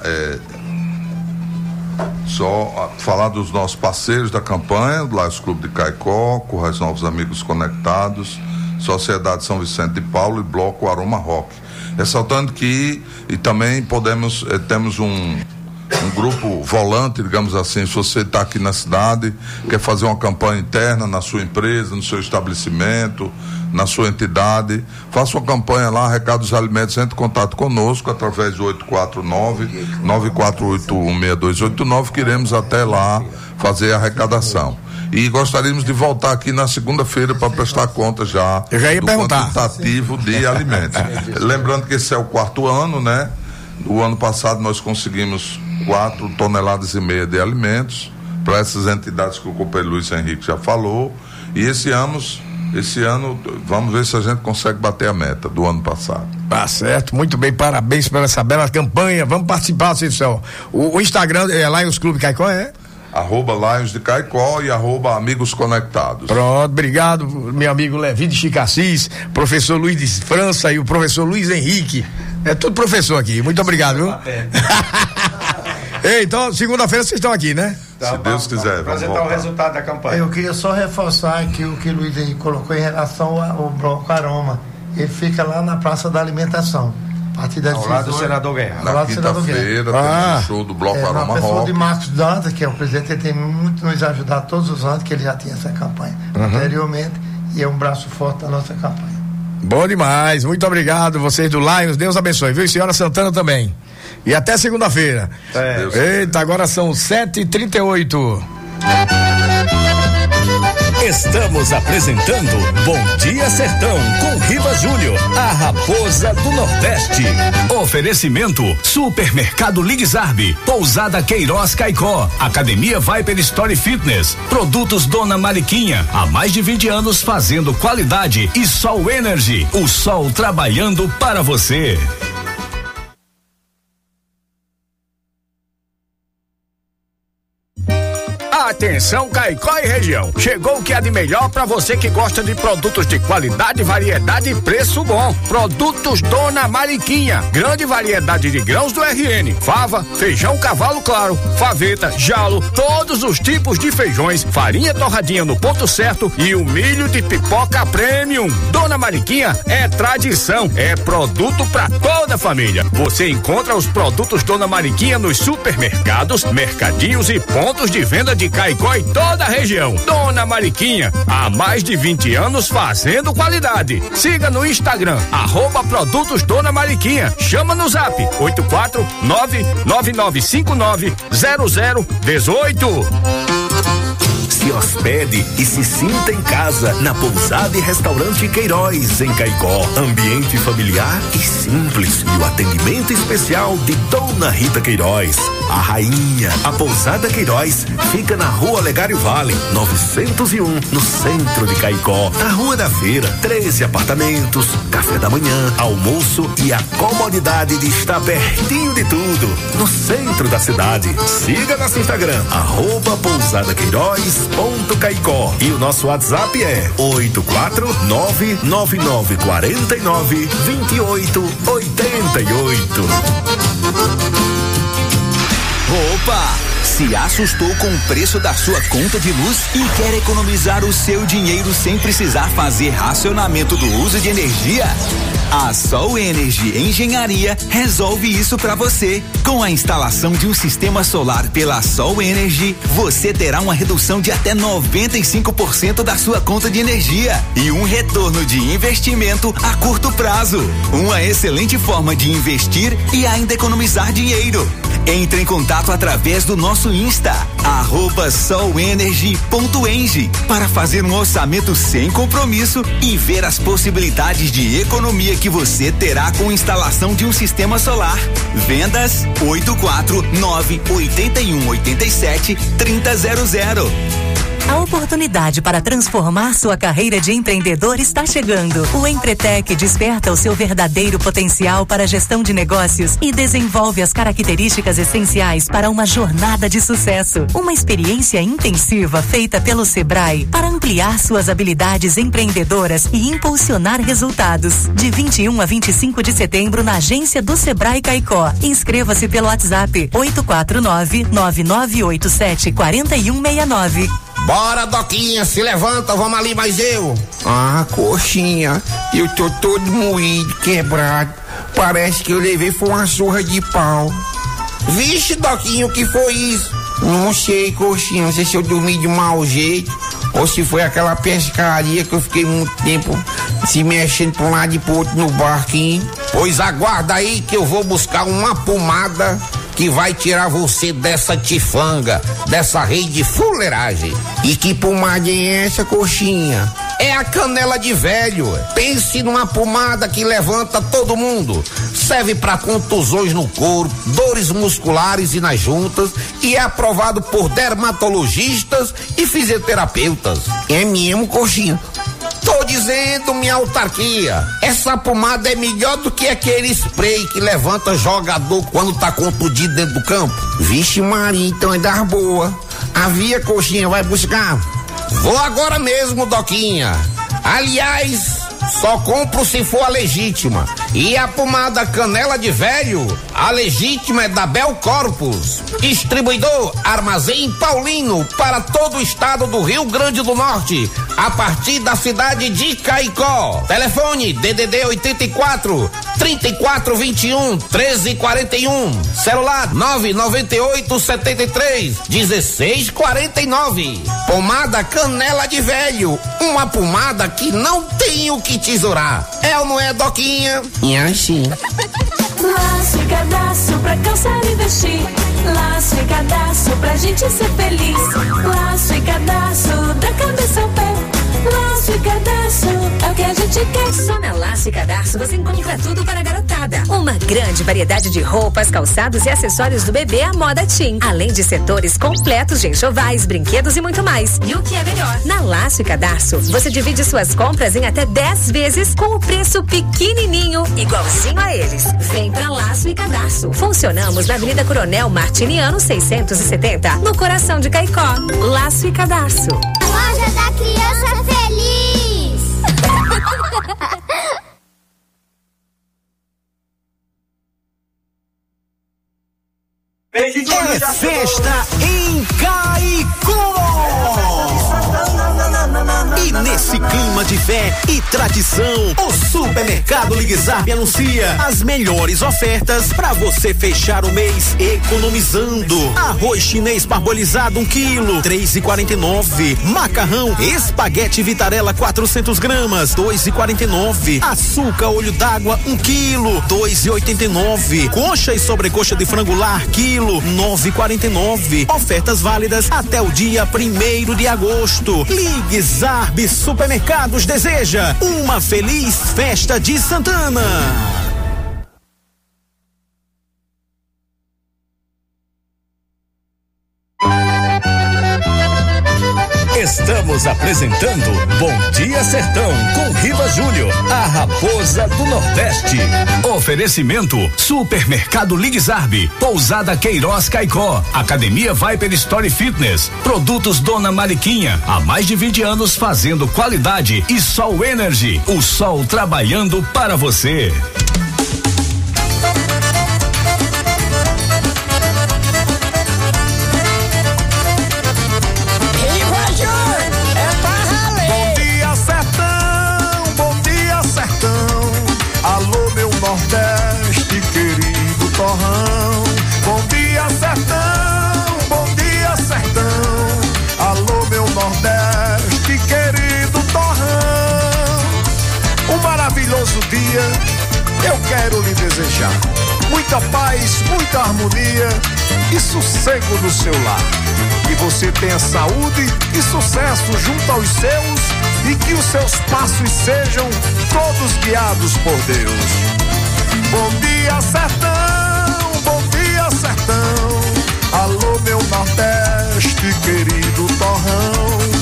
só falar dos nossos parceiros da campanha, do Lions Clube de Caicó, Currais Novos Amigos Conectados, Sociedade São Vicente de Paulo e Bloco Aroma Rock. Ressaltando que também temos um grupo volante, digamos assim. Se você está aqui na cidade, quer fazer uma campanha interna na sua empresa, no seu estabelecimento, na sua entidade, faça uma campanha lá, arrecada os alimentos, entre em contato conosco através do 849-9481-6289, que iremos até lá fazer a arrecadação. E gostaríamos de voltar aqui na segunda-feira para prestar conta já do quantitativo de alimentos. Lembrando que esse é o 4º ano, né? O ano passado nós conseguimos 4,5 toneladas de alimentos para essas entidades que o companheiro Luiz Henrique já falou. E esse ano vamos ver se a gente consegue bater a meta do ano passado. Tá certo, muito bem, parabéns pela essa bela campanha. Vamos participar, Cícero. O Instagram é Lions Clube Caicó, @Lions de Caicó e @Amigos Conectados. Pronto, obrigado, meu amigo Levi de Chicassis, professor Luiz de França e o professor Luiz Henrique. É tudo professor aqui, muito obrigado, viu? Ei, então, segunda-feira vocês estão aqui, né? Se Deus quiser, vamos apresentar voltar. o resultado da campanha. Eu queria só reforçar aqui o que o Luiz Henrique colocou em relação ao Bloco Aroma. Ele fica lá na Praça da Alimentação. A partir das ao lado do senador Guerra. Na quinta-feira tem show do Bloco Aroma Rock. Rock. De Marcos Dantas, que é o presidente, ele tem muito nos ajudado todos os anos, que ele já tinha essa campanha anteriormente, e é um braço forte da nossa campanha. Bom demais, muito obrigado, vocês do Lions, Deus abençoe, viu? E senhora Santana também. E até segunda-feira. Eita, agora são 7h38. Estamos apresentando Bom Dia Sertão com Riva Júnior, a raposa do Nordeste. Oferecimento Supermercado Ligzarb, Pousada Queiroz Caicó, Academia Viper Story Fitness, Produtos Dona Mariquinha, há mais de 20 anos fazendo qualidade, e Sol Energy, o sol trabalhando para você. Atenção, Caicó e região. Chegou o que há de melhor para você que gosta de produtos de qualidade, variedade e preço bom. Produtos Dona Mariquinha. Grande variedade de grãos do RN. Fava, feijão cavalo claro, faveta, jalo, todos os tipos de feijões, farinha torradinha no ponto certo e o milho de pipoca premium. Dona Mariquinha é tradição, é produto para toda a família. Você encontra os produtos Dona Mariquinha nos supermercados, mercadinhos e pontos de venda de Caicó e toda a região. Dona Mariquinha, há mais de 20 anos fazendo qualidade. Siga no Instagram, @Produtos Dona Mariquinha. Chama no zap 849-9959-0018. Se hospede e se sinta em casa na Pousada e Restaurante Queiroz, em Caicó. Ambiente familiar e simples, e o atendimento especial de Dona Rita Queiroz, a rainha. A Pousada Queiroz fica na Rua Legário Vale, 901, no centro de Caicó. Na Rua da Feira, 13 apartamentos, café da manhã, almoço e a comodidade de estar pertinho de tudo, no centro da cidade. Siga nosso Instagram, @PousadaQueiroz.Caicó, e o nosso WhatsApp é 849-9949-2888. Opa! Se assustou com o preço da sua conta de luz e quer economizar o seu dinheiro sem precisar fazer racionamento do uso de energia? A Sol Energy Engenharia resolve isso para você. Com a instalação de um sistema solar pela Sol Energy, você terá uma redução de até 95% da sua conta de energia e um retorno de investimento a curto prazo. Uma excelente forma de investir e ainda economizar dinheiro. Entre em contato através do nosso Insta, @solenergy.eng, para fazer um orçamento sem compromisso e ver as possibilidades de economia que você terá com a instalação de um sistema solar. Vendas 849-8187-3000. A oportunidade para transformar sua carreira de empreendedor está chegando. O Empretec desperta o seu verdadeiro potencial para a gestão de negócios e desenvolve as características essenciais para uma jornada de sucesso. Uma experiência intensiva feita pelo Sebrae para ampliar suas habilidades empreendedoras e impulsionar resultados. De 21 a 25 de setembro na agência do Sebrae Caicó. Inscreva-se pelo WhatsApp 849-9987-4169. Bora, Doquinha, se levanta, vamos ali, mais eu. Ah, coxinha, eu tô todo moído, quebrado. Parece que eu levei foi uma surra de pau. Vixe, Doquinha, o que foi isso? Não sei, coxinha, não sei se eu dormi de mau jeito ou se foi aquela pescaria que eu fiquei muito tempo se mexendo pra um lado e pro outro no barquinho. Pois aguarda aí que eu vou buscar uma pomada que vai tirar você dessa tifanga, dessa rede de fuleiragem. E que pomada é essa, coxinha? É a canela de velho. Pense numa pomada que levanta todo mundo. Serve para contusões no corpo, dores musculares e nas juntas e é aprovado por dermatologistas e fisioterapeutas. É mesmo, coxinha? Tô dizendo, minha autarquia, essa pomada é melhor do que aquele spray que levanta jogador quando tá contundido dentro do campo. Vixe Maria, então é das boa. Havia, coxinha, vai buscar? Vou agora mesmo, Doquinha. Aliás, só compro se for a legítima. E a pomada canela de velho, a legítima é da Bel Corpus. Distribuidor Armazém Paulino para todo o estado do Rio Grande do Norte, a partir da cidade de Caicó. Telefone DDD 84 3421 1341. Celular 998 73 1649. Pomada canela de velho, uma pomada que não tem o que tesourar. É ou não é, Doquinha? E assim. Laço e cadastro pra calçar e vestir. Laço e cadastro pra gente ser feliz. Laço e cadastro da cabeça ao pé. Laço e cadastro é o que a gente quer. Só na Laço e Cadastro você encontra tudo para a garotada. Uma grande variedade de roupas, calçados e acessórios do bebê à moda teen. Além de setores completos de enxovais, brinquedos e muito mais. E o que é melhor? Na Laço e Cadastro você divide suas compras em até 10 vezes com o preço pequenininho, igualzinho a eles. Vem pra Laço e Cadastro. Funcionamos na Avenida Coronel Martiniano 670, no coração de Caicó. Laço e Cadastro. Loja da Criança Feliz. É festa em Caicó! E nesse clima de fé e tradição, o Supermercado Ligue Zarp anuncia as melhores ofertas para você fechar o mês economizando. Arroz chinês parbolizado 1 quilo, 3,49. Macarrão espaguete Vitarella 400 gramas, 2,49. Açúcar olho d'água 1 quilo, 2,89. Coxa e sobrecoxa de frango lar quilo, 9,49. Ofertas válidas até o dia 1º de agosto. Ligue Zarp Supermercados deseja uma feliz festa de Santana. Estamos apresentando Bom Dia Sertão com Riva Júnior, a raposa do Nordeste. Oferecimento Supermercado Ligue Zarp, Pousada Queiroz Caicó, Academia Viper Story Fitness, Produtos Dona Mariquinha, há mais de 20 anos fazendo qualidade, e Sol Energy, o sol trabalhando para você. Nordeste, querido torrão. Bom dia, sertão. Bom dia, sertão. Alô, meu Nordeste, querido torrão. Um maravilhoso dia eu quero lhe desejar. Muita paz, muita harmonia e sossego no seu lar. Que você tenha saúde e sucesso junto aos seus e que os seus passos sejam todos guiados por Deus. Bom dia, sertão, bom dia, sertão. Alô, meu Nordeste, querido torrão.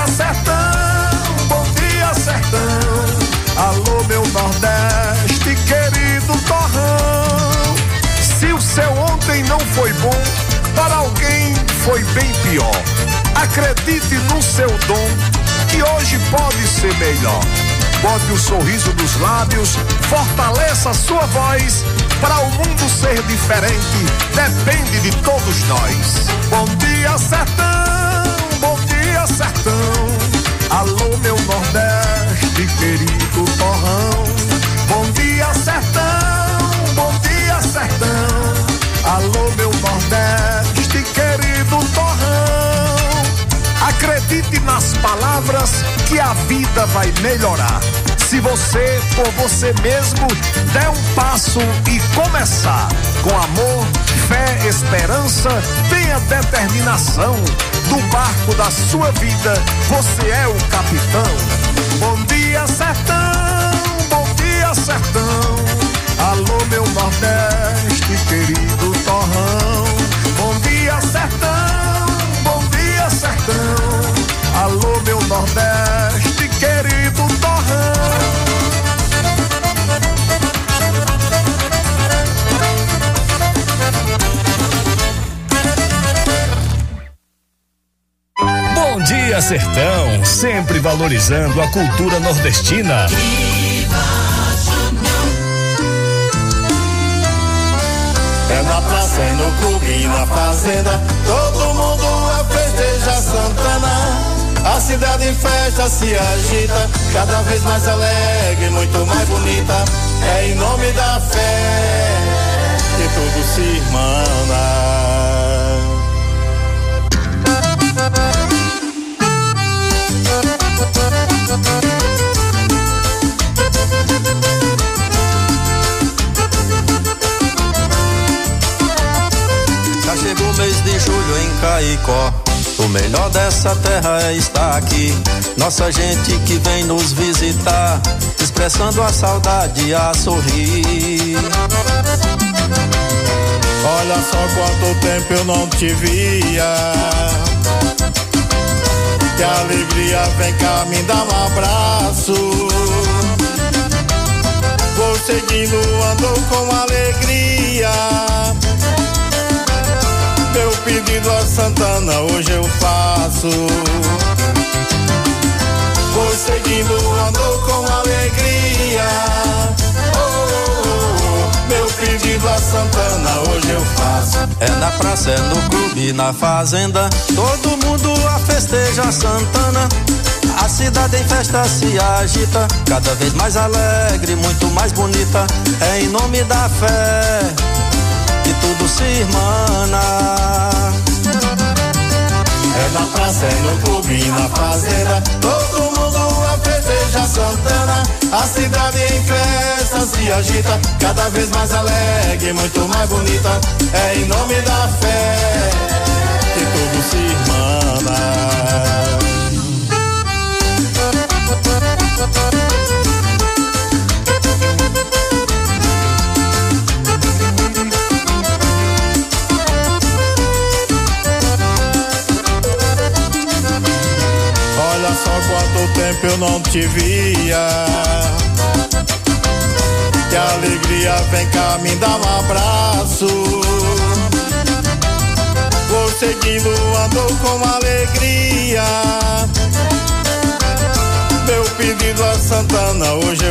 sertão, bom dia sertão. Alô meu Nordeste, querido torrão. Se o seu ontem não foi bom, para alguém foi bem pior. Acredite no seu dom, que hoje pode ser melhor. Bote o sorriso dos lábios, fortaleça a sua voz. Para o mundo ser diferente, depende de todos nós. Bom dia sertão, bom dia sertão. Alô meu Nordeste, querido torrão. Bom dia sertão, bom dia sertão. Alô meu Nordeste, querido torrão. Acredite nas palavras que a vida vai melhorar. Se você, por você mesmo, der um passo e começar. Com amor, fé, esperança, tenha determinação. Do barco da sua vida, você é o capitão. Bom dia sertão, bom dia sertão. Alô meu Nordeste, querido torrão. Bom dia sertão, bom dia sertão. Alô meu Nordeste, querido torrão. Bom dia sertão, sempre valorizando a cultura nordestina. É na praça, é no clube, na fazenda, todo mundo festeja Santana. A cidade em festa se agita, cada vez mais alegre, muito mais bonita. É em nome da fé que tudo se irmana. Já chegou o mês de julho em Caicó, o melhor dessa terra está aqui. Nossa gente que vem nos visitar, expressando a saudade a sorrir. Olha só quanto tempo eu não te via, que alegria, vem cá me dá um abraço. Vou seguindo, ando com alegria. Meu pedido a Santana hoje eu faço. Vou seguindo, ando com alegria. Meu pedido a Santana hoje eu faço. É na praça, é no clube, na fazenda, todo mundo a festeja Santana. A cidade em festa se agita, cada vez mais alegre, muito mais bonita. É em nome da fé que tudo se irmana. É na praça, é no clube, na fazenda, todo mundo a festeja Santana. A cidade em festa se agita, cada vez mais alegre, muito mais bonita. É em nome da fé que tudo se irmana. Olha só quanto tempo eu não te via, que alegria, vem cá me dá um abraço. Vou seguindo, ando com alegria. Meu pedido a Santana hoje eu